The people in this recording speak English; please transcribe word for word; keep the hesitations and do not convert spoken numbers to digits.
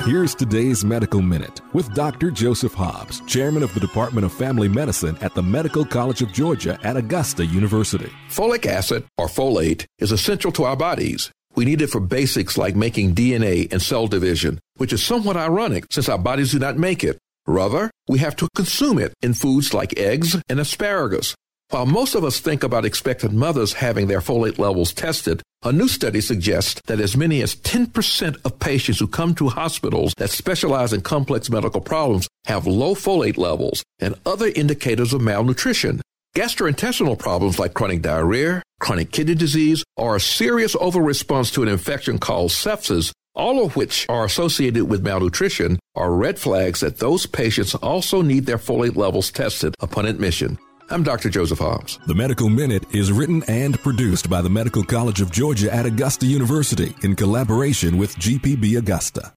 Here's today's Medical Minute with Doctor Joseph Hobbs, Chairman of the Department of Family Medicine at the Medical College of Georgia at Augusta University. Folic acid, or folate, is essential to our bodies. We need it for basics like making D N A and cell division, which is somewhat ironic since our bodies do not make it. Rather, we have to consume it in foods like eggs and asparagus. While most of us think about expectant mothers having their folate levels tested, a new study suggests that as many as ten percent of patients who come to hospitals that specialize in complex medical problems have low folate levels and other indicators of malnutrition. Gastrointestinal problems like chronic diarrhea, chronic kidney disease, or a serious overresponse to an infection called sepsis, all of which are associated with malnutrition, are red flags that those patients also need their folate levels tested upon admission. I'm Doctor Joseph Hobbs. The Medical Minute is written and produced by the Medical College of Georgia at Augusta University in collaboration with G P B Augusta.